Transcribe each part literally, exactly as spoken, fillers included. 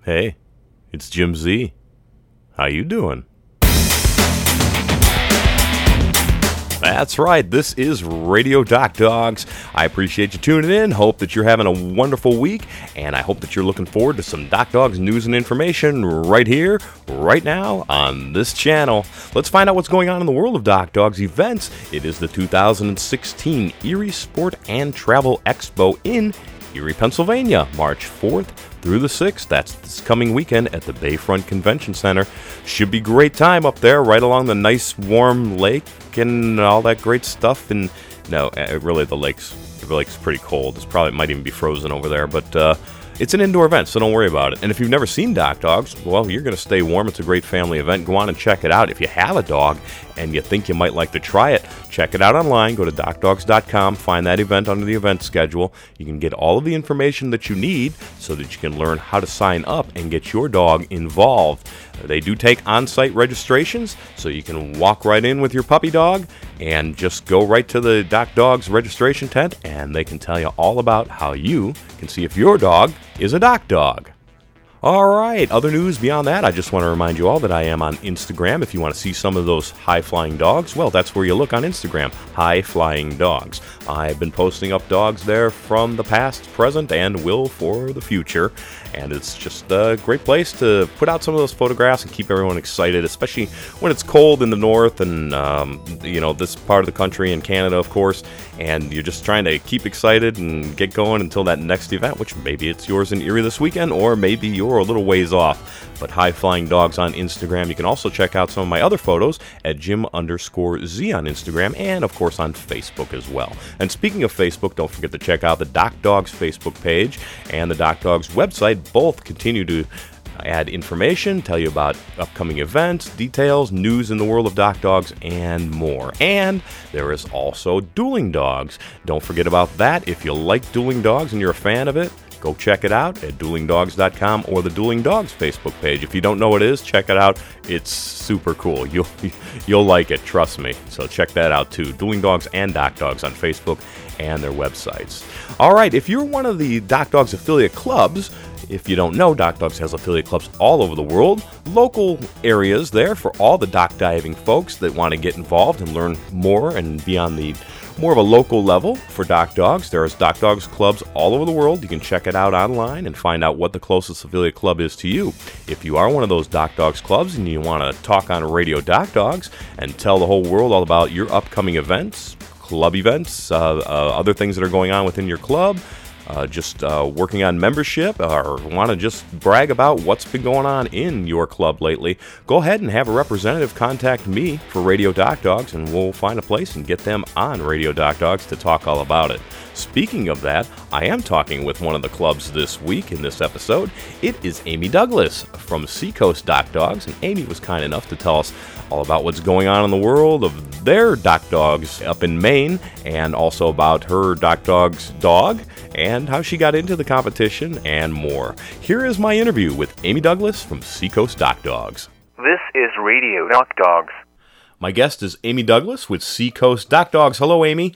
Hey, it's Jim Z. How you doing? That's right, this is Radio Doc Dogs. I appreciate you tuning in, hope that you're having a wonderful week, and I hope that you're looking forward to some Doc Dogs news and information right here, right now, on this channel. Let's find out what's going on in the world of Doc Dogs events. It is the two thousand sixteen Erie Sport and Travel Expo in Erie, Pennsylvania, March fourth through the sixth. That's this coming weekend at the Bayfront Convention Center. Should be great time up there, right along the nice warm lake and all that great stuff. And no, really, the lake's the lake's pretty cold. It's probably it might even be frozen over there, but uh, it's an indoor event, so don't worry about it. And if you've never seen Doc Dogs, well, you're going to stay warm. It's a great family event. Go on and check it out. If you have a dog and you think you might like to try it, check it out online. Go to doc dogs dot com, find that event under the event schedule. You can get all of the information that you need so that you can learn how to sign up and get your dog involved. They do take on-site registrations, so you can walk right in with your puppy dog and just go right to the Doc Dogs registration tent, and they can tell you all about how you can see if your dog is a Doc Dog. All right, other news beyond that, I just want to remind you all that I am on Instagram. If you want to see some of those high-flying dogs, well, that's where you look on Instagram, high-flying dogs. I've been posting up dogs there from the past, present, and will for the future. And it's just a great place to put out some of those photographs and keep everyone excited, especially when it's cold in the north and, um, you know, this part of the country and Canada, of course. And you're just trying to keep excited and get going until that next event, which maybe it's yours in Erie this weekend, or maybe you're a little ways off. But High Flying Dogs on Instagram. You can also check out some of my other photos at Jim underscore Z on Instagram, and of course on Facebook as well. And speaking of Facebook, don't forget to check out the Doc Dogs Facebook page and the Doc Dogs website. Both continue to add information, tell you about upcoming events, details, news in the world of Doc Dogs, and more. And there is also Dueling Dogs. Don't forget about that. If you like Dueling Dogs and you're a fan of it, go check it out at dueling dogs dot com or the Dueling Dogs Facebook page. If you don't know what it is, check it out. It's super cool. You'll you'll like it, trust me. So check that out too. Dueling Dogs and Doc Dogs on Facebook and their websites. All right, if you're one of the Doc Dogs affiliate clubs, if you don't know, Doc Dogs has affiliate clubs all over the world. Local areas there for all the dock diving folks that want to get involved and learn more and be on the more of a local level for Doc Dogs. There's Doc Dogs clubs all over the world. You can check it out online and find out what the closest affiliate club is to you. If you are one of those Doc Dogs clubs and you want to talk on Radio Doc Dogs and tell the whole world all about your upcoming events, club events, uh, uh, other things that are going on within your club, Uh, just uh, working on membership, or want to just brag about what's been going on in your club lately, go ahead and have a representative contact me for Radio Doc Dogs, and we'll find a place and get them on Radio Doc Dogs to talk all about it. Speaking of that, I am talking with one of the clubs this week in this episode. It is Amy Douglas from Seacoast Doc Dogs, and Amy was kind enough to tell us all about what's going on in the world of their Doc Dogs up in Maine, and also about her Doc Dogs dog, and how she got into the competition, and more. Here is my interview with Amy Douglas from Seacoast Doc Dogs. This is Radio Doc Dogs. My guest is Amy Douglas with Seacoast Doc Dogs. Hello, Amy.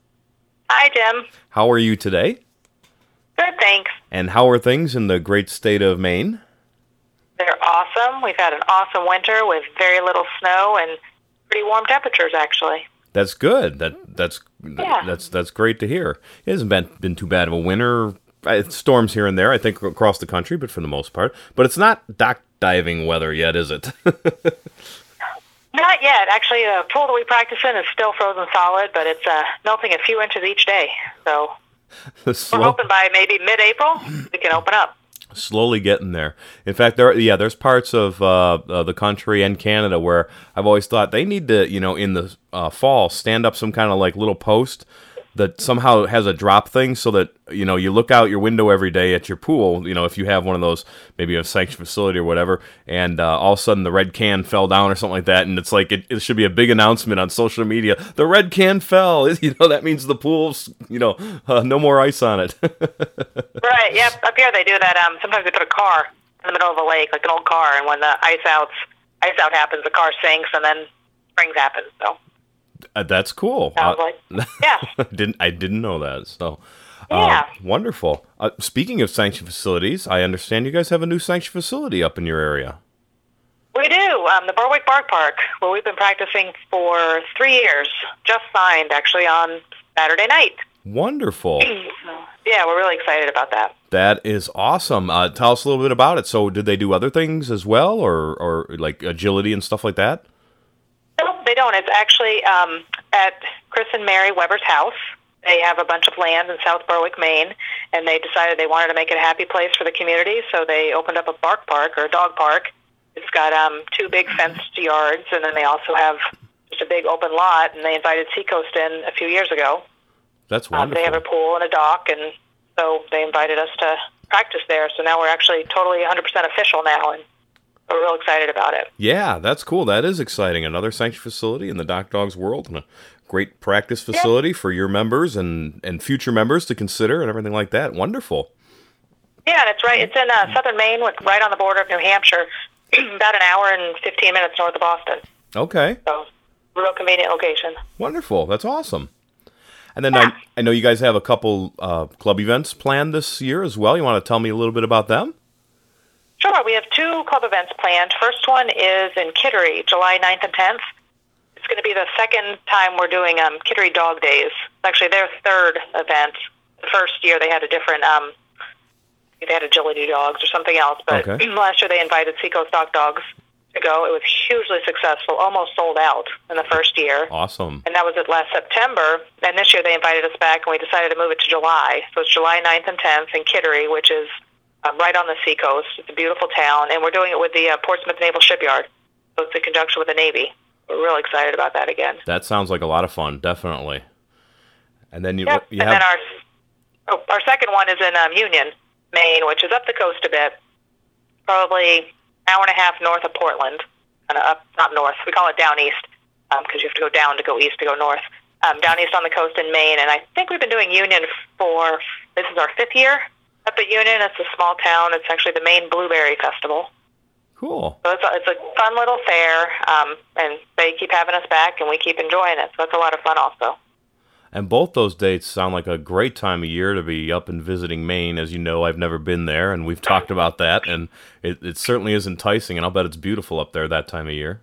Hi, Jim. How are you today? Good, thanks. And how are things in the great state of Maine? They're awesome. We've had an awesome winter with very little snow and pretty warm temperatures, actually. That's good. That that's Yeah. that's that's great to hear. It hasn't been been too bad of a winter. Uh, Storms here and there, I think, across the country, but for the most part. But it's not dock diving weather yet, is it? Not yet. Actually, the pool that we practice in is still frozen solid, but it's uh, melting a few inches each day. So Slow, we're hoping by maybe mid-April we can open up. Slowly getting there. In fact, there yeah, there's parts of uh, uh, the country and Canada where I've always thought they need to, you know, in the uh, fall, stand up some kind of like little post that somehow has a drop thing so that, you know, you look out your window every day at your pool, you know, if you have one of those, maybe a sanctioned facility or whatever, and uh, all of a sudden the red can fell down or something like that, and it's like, it, it should be a big announcement on social media, the red can fell, you know, that means the pool's, you know, uh, no more ice on it. Right, yep, up here they do that, um, sometimes they put a car in the middle of a lake, like an old car, and when the ice outs, ice out happens, the car sinks, and then springs happen, so. Uh, that's cool. Sounds Uh, like, yeah. didn't I didn't know that. So, Yeah. Uh, wonderful. Uh, speaking of sanction facilities, I understand you guys have a new sanction facility up in your area. We do. Um, the Berwick Bark Park, where we've been practicing for three years. Just signed, actually, on Saturday night. Wonderful. Yeah, we're really excited about that. That is awesome. Uh, tell us a little bit about it. So did they do other things as well, or, or like agility and stuff like that? No, they don't. It's actually um, at Chris and Mary Weber's house. They have a bunch of land in South Berwick, Maine, and they decided they wanted to make it a happy place for the community, so they opened up a bark park, or a dog park. It's got um, two big fenced yards, and then they also have just a big open lot, and they invited Seacoast in a few years ago. That's Um, wonderful. they have a pool and a dock, and so they invited us to practice there. So now we're actually totally one hundred percent official now, and we're real excited about it. Yeah, that's cool. That is exciting. Another sanctuary facility in the Doc Dogs world, and a great practice facility yeah. for your members and, and future members to consider and everything like that. Wonderful. Yeah, that's right. It's in uh, southern Maine, with, right on the border of New Hampshire, about an hour and fifteen minutes north of Boston. Okay. So, real convenient location. Wonderful. That's awesome. And then I, I know you guys have a couple uh, club events planned this year as well. You want to tell me a little bit about them? Sure. We have two club events planned. First one is in Kittery, July ninth and tenth. It's going to be the second time we're doing um, Kittery Dog Days. It's actually their third event. The first year they had a different, um, they had agility dogs or something else. But okay. last year they invited Seacoast Doc Dogs to go. It was hugely successful, almost sold out in the first year. Awesome. And that was at last September. And this year they invited us back, and we decided to move it to July. So it's July ninth and tenth in Kittery, which is um, right on the seacoast. It's a beautiful town, and we're doing it with the uh, Portsmouth Naval Shipyard. So it's in conjunction with the Navy. We're real excited about that again. That sounds like a lot of fun, definitely. And then you, yep. you and have... then our oh, our second one is in um, Union, Maine, which is up the coast a bit, probably hour and a half north of Portland, kind of up, not north. We call it down east because um, you have to go down to go east to go north. Um, down east on the coast in Maine, and I think we've been doing Union for, this is our fifth year up at Union. It's a small town. It's actually the Maine Blueberry Festival. Cool. So it's a, it's a fun little fair, um, and they keep having us back, and we keep enjoying it. So that's a lot of fun also. And both those dates sound like a great time of year to be up and visiting Maine. As you know, I've never been there, and we've talked about that, and it, it certainly is enticing, and I'll bet it's beautiful up there that time of year.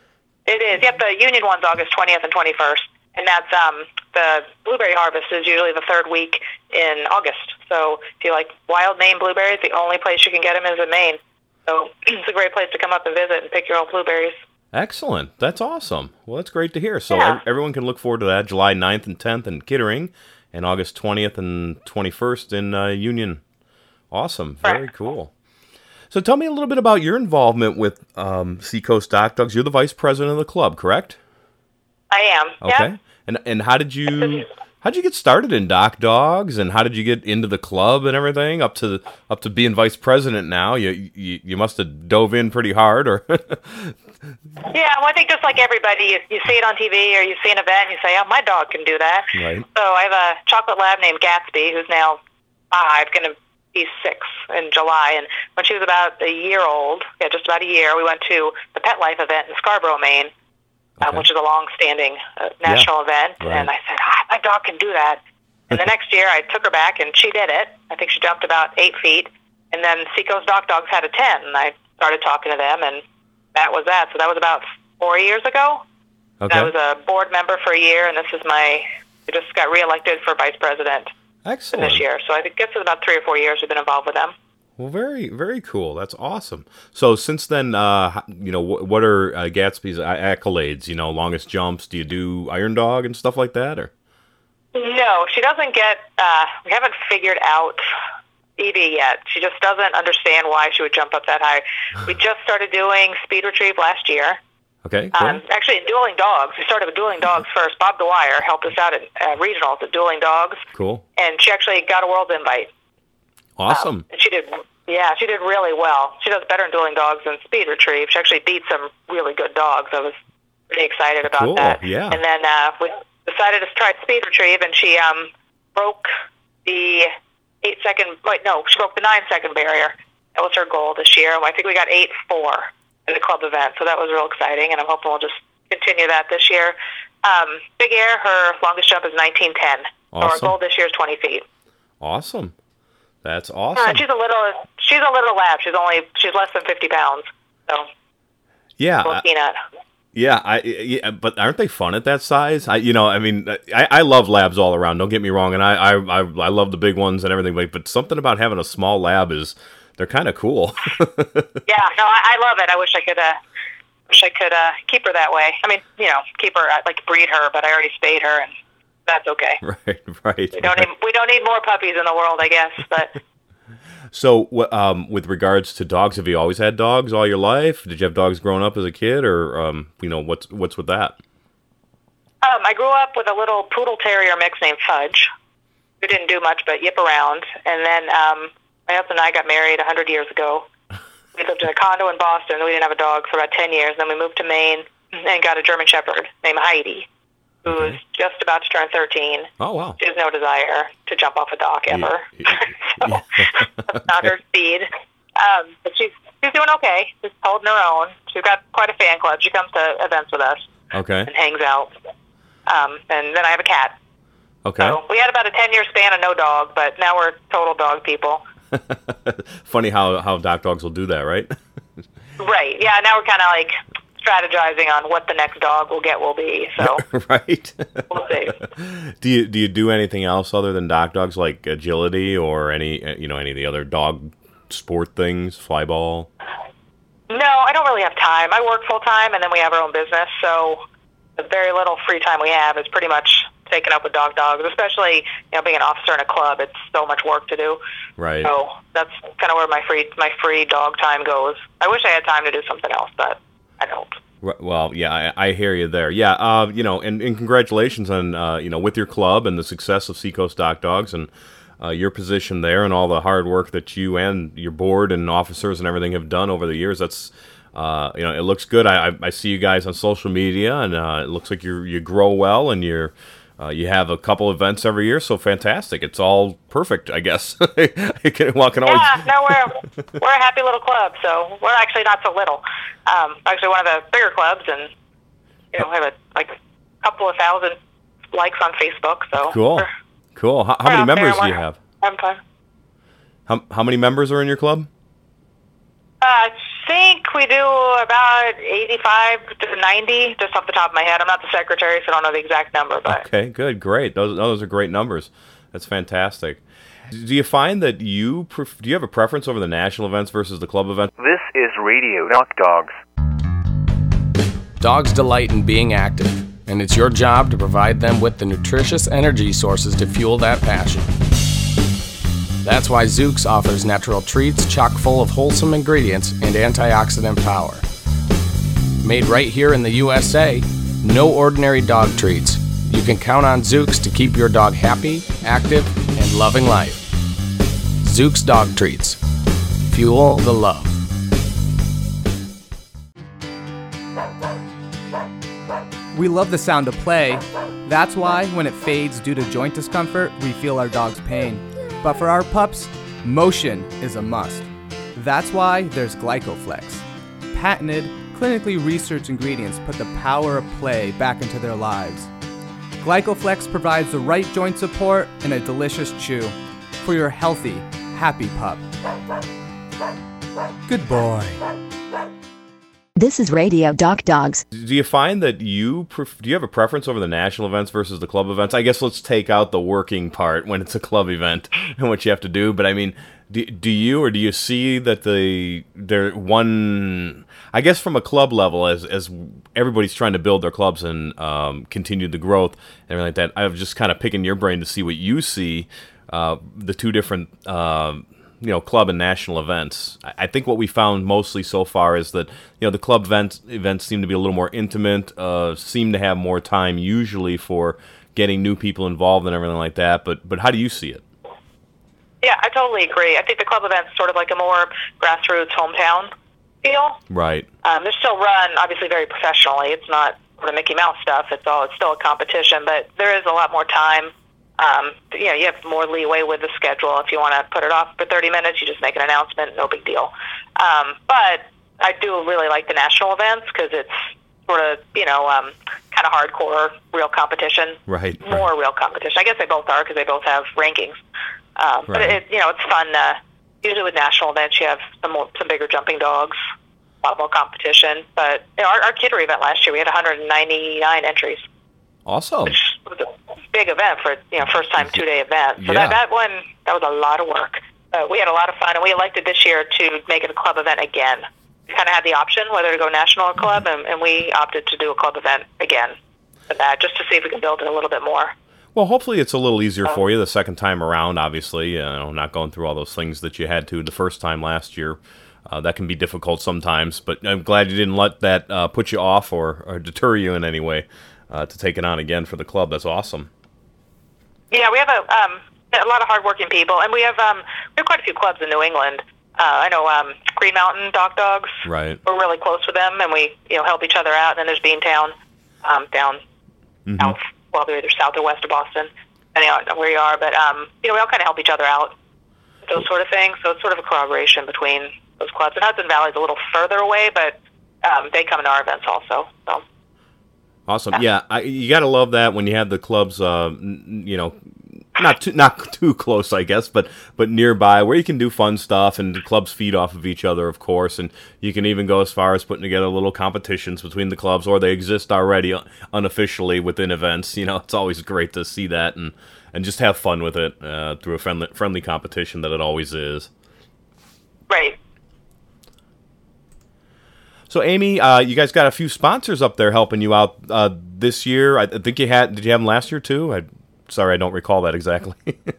It is. Yep, the Union one's August twentieth and twenty-first, and that's um, the blueberry harvest is usually the third week in August. So if you like wild Maine blueberries, the only place you can get them is in Maine. So it's a great place to come up and visit and pick your own blueberries. Excellent. That's awesome. Well, that's great to hear. So yeah. ev- everyone can look forward to that, July ninth and tenth in Kittering, and August twentieth and twenty-first in uh, Union. Awesome. Very right. cool. So tell me a little bit about your involvement with um, Seacoast Doc Dogs. You're the vice president of the club, correct? I am. Okay. Yeah. And and how did you how did you get started in Doc Dogs, and how did you get into the club and everything up to the, up to being vice president now? You you, you must have dove in pretty hard, or yeah. Well, I think just like everybody, you, you see it on T V or you see an event, and you say, "Oh, my dog can do that." Right. So I have a chocolate lab named Gatsby, who's now five, going to be six in July. And when she was about a year old, yeah, just about a year, we went to the Pet Life event in Scarborough, Maine. Okay. Um, which is a long-standing uh, national yeah. event, right. and I said, ah, my dog can do that. And the next year, I took her back, and she did it. I think she jumped about eight feet, and then Seacoast Doc Dogs had a ten, and I started talking to them, and that was that. So that was about four years ago. Okay. I was a board member for a year, and this is my, I just got reelected for vice president Excellent. this year. So I think it's about three or four years we've been involved with them. Well, very, very cool. That's awesome. So since then, uh, you know, wh- what are uh, Gatsby's accolades? You know, longest jumps? Do you do Iron Dog and stuff like that, or? No, she doesn't get, uh, we haven't figured out Evie yet. She just doesn't understand why she would jump up that high. We just started doing speed retrieve last year. Okay, cool. Um, actually, in Dueling Dogs. We started with Dueling Dogs first. Bob Dwyer helped us out at uh, regionals at Dueling Dogs. Cool. And she actually got a world invite. Awesome. Um, and she did, yeah, she did really well. She does better in Dueling Dogs than speed retrieve. She actually beat some really good dogs. I was pretty excited about cool. that. Yeah. And then uh, we decided to try speed retrieve, and she um, broke the eight second. Wait, no, she broke the nine second barrier. That was her goal this year. I think we got eight four at the club event, so that was real exciting. And I'm hoping we'll just continue that this year. Um, Big Air, her longest jump is nineteen ten. Awesome. So our goal this year is twenty feet. Awesome. That's Uh, awesome. she's a little, she's a little lab. She's only, she's less than fifty pounds. So, Yeah. little I- peanut. Yeah, I yeah, but aren't they fun at that size? I you know, I mean, I, I love labs all around. Don't get me wrong, and I, I I I love the big ones and everything. But but something about having a small lab is they're kind of cool. Yeah, no, I, I love it. I wish I could, uh, wish I could uh, keep her that way. I mean, you know, keep her, I'd like to breed her, but I already spayed her, and that's okay. Right, right. We don't need, we don't need more puppies in the world, I guess. But So, wh- um, with regards to dogs, have you always had dogs all your life? Did you have dogs growing up as a kid, or um, you know, what's what's with that? um, I grew up with a little poodle terrier mix named Fudge, who didn't do much but yip around. And then um, my husband and I got married a hundred years ago. We lived in a condo in Boston. We didn't have a dog for about ten years. Then we moved to Maine and got a German Shepherd named Heidi, who was just about to turn thirteen. Oh wow! She has no desire to jump off a dock ever. Yeah, so that's not her speed. Um, but she's she's doing okay. She's holding her own. She's got quite a fan club. She comes to events with us Okay. and hangs out. Um, and then I have a cat. Okay. So we had about a ten-year span of no dog, but now we're total dog people. Funny how how doc dogs will do that, right? Right. Yeah, now we're kind of like strategizing on what the next dog we'll get will be. So Right. we'll see. Do you do you do anything else other than doc dogs, like agility or any uh, you know any of the other dog sport things, fly ball? No, I don't really have time. I work full-time, and then we have our own business, so the very little free time we have is pretty much taken up with dog dogs, especially, you know, being an officer in a club. It's so much work to do. Right. So that's kind of where my free my free dog time goes. I wish I had time to do something else, but I don't. R- Well, yeah, I, I hear you there. Yeah, uh, you know, and, and congratulations on uh, you know with your club and the success of Seacoast Doc Dogs and uh, your position there and all the hard work that you and your board and officers and everything have done over the years. That's uh, you know, it looks good. I, I, I see you guys on social media, and uh, it looks like you you grow well and you're. Uh, you have a couple events every year, so fantastic. It's all perfect, I guess. You can, well, can always... Yeah, no, we're we're a happy little club, so we're actually not so little. Um, actually, one of the bigger clubs, and you know, we have a, like a couple of thousand likes on Facebook. So Cool, we're- cool. How, how we're many out there members and do you we're have? having fun. How, how many members are in your club? Uh, I think we do about eighty-five to ninety, just off the top of my head. I'm not the secretary, so I don't know the exact number. But Okay, good, great. Those those are great numbers. That's fantastic. Do you find that you pref- do you have a preference over the national events versus the club events? This is Radio Doc Dogs. Dogs delight in being active, and it's your job to provide them with the nutritious energy sources to fuel that passion. That's why Zooks offers natural treats chock full of wholesome ingredients and antioxidant power. Made right here in the U S A, no ordinary dog treats. You can count on Zooks to keep your dog happy, active, and loving life. Zooks Dog Treats. Fuel the love. We love the sound of play. That's why, when it fades due to joint discomfort, we feel our dog's pain. But for our pups, motion is a must. That's why there's GlycoFlex. Patented, clinically researched ingredients put the power of play back into their lives. GlycoFlex provides the right joint support and a delicious chew for your healthy, happy pup. Good boy. This is Radio Doc Dogs. Do you find that you pref- do you have a preference over the national events versus the club events? I guess let's take out the working part when it's a club event and what you have to do. But I mean, do, do you or do you see that the there one? I guess from a club level, as as everybody's trying to build their clubs and um, continue the growth and everything like that, I'm just kind of picking your brain to see what you see uh, the two different. Uh, you know, club and national events. I think what we found mostly so far is that, you know, the club events, events seem to be a little more intimate, uh, seem to have more time usually for getting new people involved and everything like that. But but how do you see it? yeah, I totally agree. I think the club event's sort of like a more grassroots hometown feel. Right. Um, they're still run, obviously, very professionally. It's not sort of Mickey Mouse stuff. It's all. It's still a competition, but there is a lot more time. Um, you know, you have more leeway with the schedule. If you want to put it off for thirty minutes, you just make an announcement, no big deal. Um, but I do really like the national events because it's sort of, you know, um, kind of hardcore, real competition. Right. More real competition. I guess they both are because they both have rankings. Um, But Right. it, you know, it's fun. Uh, usually with national events, you have some more, some bigger jumping dogs, a lot more competition. But you know, our, our Kittery event last year, we had one hundred ninety-nine entries, Awesome. which was a big event for you know first time two day event. So Yeah. that that one that was a lot of work. Uh, we had a lot of fun, and we elected this year to make it a club event again. We kind of had the option whether to go national or club, and, and we opted to do a club event again for that, just to see if we can build it a little bit more. Well, hopefully it's a little easier for you the second time around, obviously, you know, not going through all those things that you had to the first time last year. Uh, that can be difficult sometimes, but I'm glad you didn't let that uh, put you off or, or deter you in any way uh, to take it on again for the club. That's awesome. Yeah, we have a um, a lot of hardworking people, and we have um, we have quite a few clubs in New England. Uh, I know um, Green Mountain Dock Dogs. Right. We're really close with them, and we you know help each other out. And then there's Beantown um, down Mm-hmm. south, well, they're either south or west of Boston, depending on where you are. But um, you know, we all kind of help each other out, those sort of things. So it's sort of a collaboration between those clubs. And Hudson Valley's a little further away, but um, they come to our events also. So. Awesome. Yeah, I, you got to love that when you have the clubs, uh, n- you know, not too not too close, I guess, but but nearby where you can do fun stuff, and the clubs feed off of each other, of course, and you can even go as far as putting together little competitions between the clubs, or they exist already unofficially within events. You know, it's always great to see that and and just have fun with it uh, through a friendly friendly competition that it always is. Right. So, Amy, uh, you guys got a few sponsors up there helping you out uh, this year. I think you had. Did you have them last year too? I, sorry, I don't recall that exactly.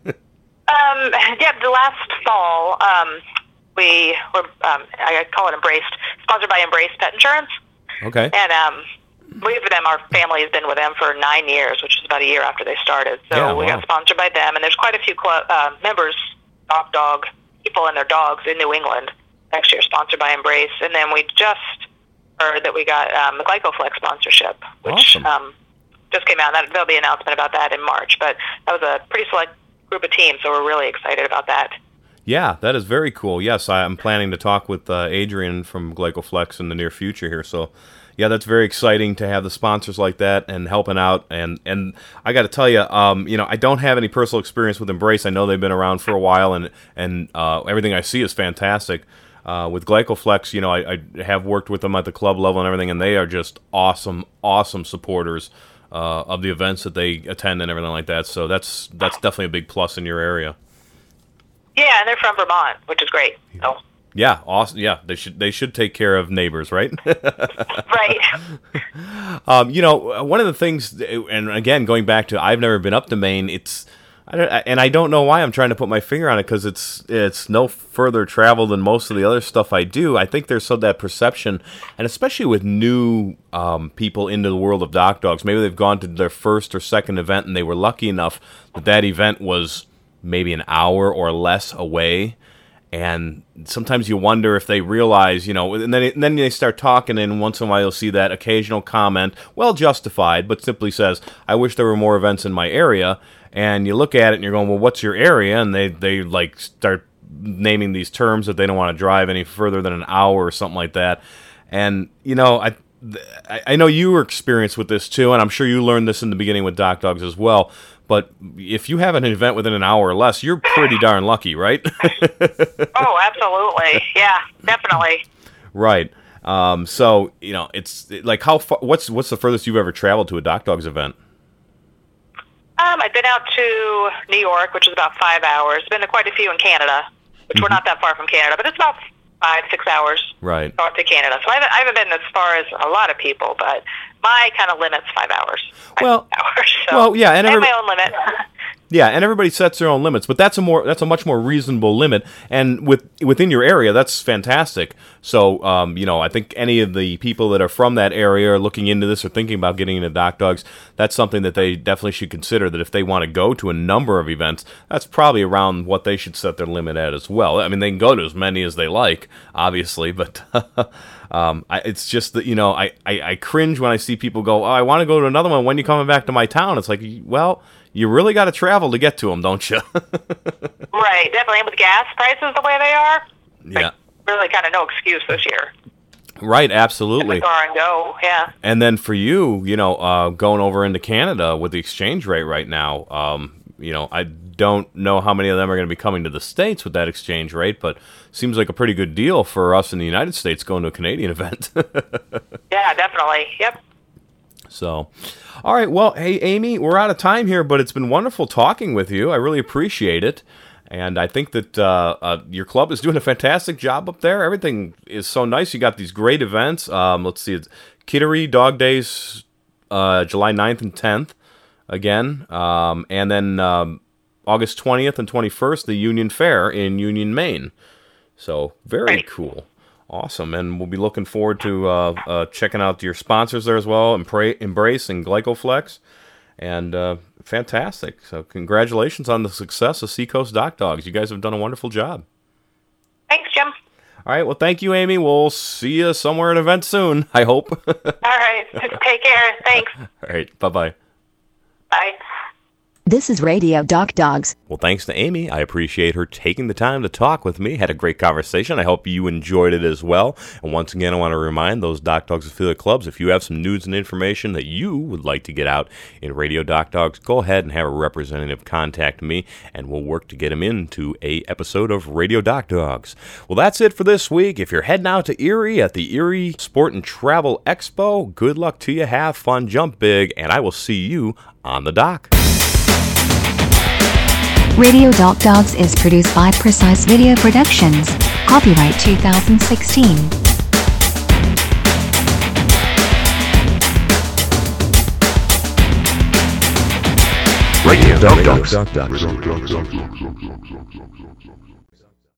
Um, yeah, the last fall, um, we were, um, I call it Embraced, sponsored by Embrace Pet Insurance. Okay. And um, we with them, our family has been with them for nine years, which is about a year after they started. So Yeah, we wow. got sponsored by them, and there's quite a few club, uh, members, dog dog people and their dogs in New England next year sponsored by Embrace. And then we just heard that we got um, the GlycoFlex sponsorship, which Awesome. um, just came out. That, there'll be an announcement about that in March. But that was a pretty select group of teams, so we're really excited about that. Yeah, that is very cool. Yes, I, I'm planning to talk with uh, Adrian from GlycoFlex in the near future here. So, yeah, that's very exciting to have the sponsors like that and helping out. And, and I got to tell you, um, you know, I don't have any personal experience with Embrace. I know they've been around for a while, and and uh, everything I see is fantastic. Uh, with GlycoFlex, you know, I, I have worked with them at the club level and everything, and they are just awesome, awesome supporters uh, of the events that they attend and everything like that. So that's that's definitely a big plus in your area. Yeah, and they're from Vermont, which is great. So. Yeah, awesome. Yeah, they should they should take care of neighbors, right? Right. um, you know, one of the things, and again, going back to, I've never been up to Maine. It's, I don't, and I don't know why I'm trying to put my finger on it, because it's it's no further travel than most of the other stuff I do. I think there's so that perception, and especially with new um, people into the world of dock dogs, maybe they've gone to their first or second event, and they were lucky enough that that event was maybe an hour or less away. And sometimes you wonder if they realize, you know, and then and then they start talking, and once in a while you'll see that occasional comment, well justified, but simply says, I wish there were more events in my area. And you look at it and you're going, well, what's your area? And they, they like start naming these terms that they don't want to drive any further than an hour or something like that. And, you know, I I know you were experienced with this too, and I'm sure you learned this in the beginning with Dock Dogs as well. But if you have an event within an hour or less, you're pretty darn lucky, right? Oh, absolutely. Yeah, definitely. Right. Um, so, you know, it's like how far, what's what's the furthest you've ever traveled to a Dock Dogs event? Um, I've been out to New York, which is about five hours. Been to quite a few in Canada, which Mm-hmm. we're not that far from Canada, but it's about five, six hours Right. north to Canada. So I haven't, I haven't been as far as a lot of people, but my kind of limit's five hours. Five Well- hours. So well, yeah, and I have every- my own limit. Yeah, and everybody sets their own limits, but that's a more that's a much more reasonable limit, and with within your area, that's fantastic. So, um, you know, I think any of the people that are from that area are looking into this or thinking about getting into Dock Dogs, that's something that they definitely should consider. That if they want to go to a number of events, that's probably around what they should set their limit at as well. I mean, they can go to as many as they like, obviously, but um, I, it's just that, you know, I, I, I cringe when I see people go, oh, I want to go to another one. When are you coming back to my town? It's like, well, you really got to travel to get to them, don't you? Right, definitely. And with gas prices the way they are, Yeah. like, really kind of no excuse this year. Right, Get absolutely. the car and go, yeah. And then for you, you know, uh, going over into Canada with the exchange rate right now, um, you know, I don't know how many of them are going to be coming to the States with that exchange rate, but seems like a pretty good deal for us in the United States going to a Canadian event. Yeah, definitely. Yep. So, all right. Well, hey, Amy, we're out of time here, but it's been wonderful talking with you. I really appreciate it. And I think that uh, uh, your club is doing a fantastic job up there. Everything is so nice. You got these great events. Um, let's see. It's Kittery Dog Days, uh, July ninth and tenth again. Um, and then um, August twentieth and twenty-first, the Union Fair in Union, Maine. So very cool. Awesome. And we'll be looking forward to uh, uh, checking out your sponsors there as well, Embra- Embrace and Glycoflex. And uh, fantastic. So congratulations on the success of Seacoast Dock Dogs. You guys have done a wonderful job. Thanks, Jim. All right. Well, thank you, Amy. We'll see you somewhere at an event soon, I hope. All right. Take care. Thanks. All right. Bye-bye. Bye. This is Radio Doc Dogs. Well, thanks to Amy. I appreciate her taking the time to talk with me. Had a great conversation. I hope you enjoyed it as well. And once again, I want to remind those Doc Dogs affiliate clubs, if you have some news and information that you would like to get out in Radio Doc Dogs, go ahead and have a representative contact me, and we'll work to get them into a episode of Radio Doc Dogs. Well, that's it for this week. If you're heading out to Erie at the Erie Sport and Travel Expo, good luck to you. Have fun, jump big, and I will see you on the dock. Radio Doc Dogs is produced by Precise Video Productions. Copyright two thousand sixteen. Radio Doc Dogs. Radio Doc Dogs.